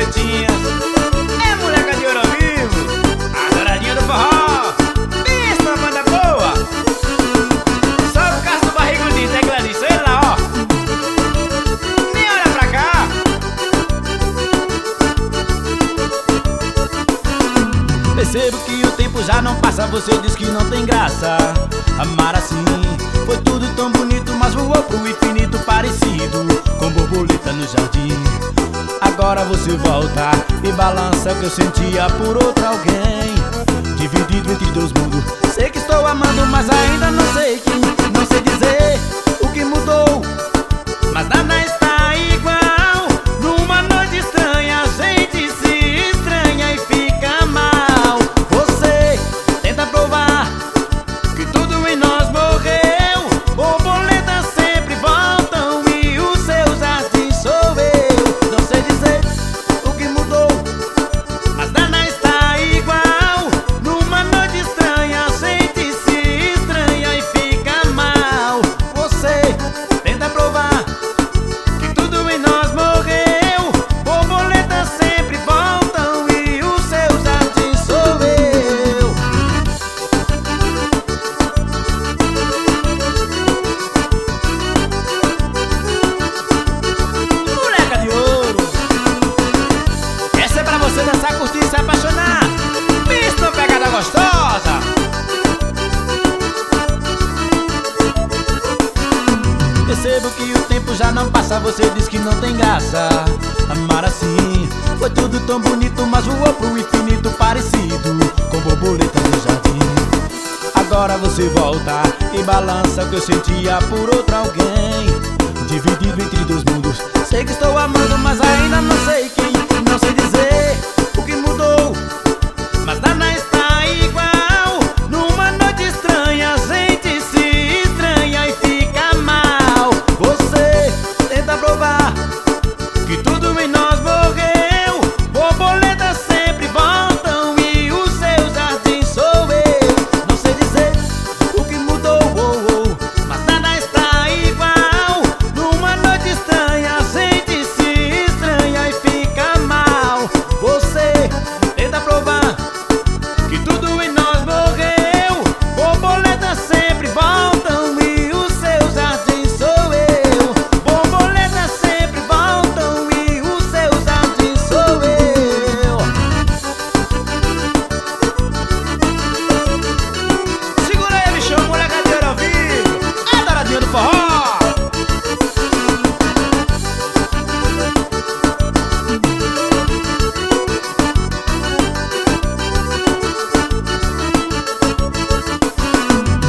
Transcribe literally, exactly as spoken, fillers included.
pretinhas. É moleca de ouro vivo, a douradinha do forró. Pensa uma banda boa. Só o caso do barrigudinho, tecladista, ele lá, ó. Nem olha pra cá. Percebo que o tempo já não passa, você diz que não tem graça. Amar assim foi tudo tão bonito, mas voou pro infinito parecido com borboleta no jardim. Agora você volta e balança o que eu sentia por outro alguém. Dividido entre dois mundos, sei que estou amando, mas ainda não sei quem. Não sei dizer o que mudou, mas nada está igual. Numa noite estranha, a gente se estranha e fica mal. Você tenta provar que tudo em nós morreu. Borboletas sempre voltam e o seu jardim sou eu. Não sei dizer o que mudou, mas nada está igual. Numa noite estranha, a gente se estranha e fica mal. Você tenta provar que tudo em nós morreu. Borboletas sempre voltam e o seu jardim sou eu. Moleca de ouro, essa é pra você dançar, curtir e se apaixonar. Pista pegada gostosa. Percebo que o tempo já não passa, você diz que não tem graça. Amar assim foi tudo tão bonito, mas voou pro infinito parecido com borboleta no jardim. Agora você volta e balança o que eu sentia por outro alguém. Dividido entre dois mundos, sei que estou amando, mas ainda não sei quem.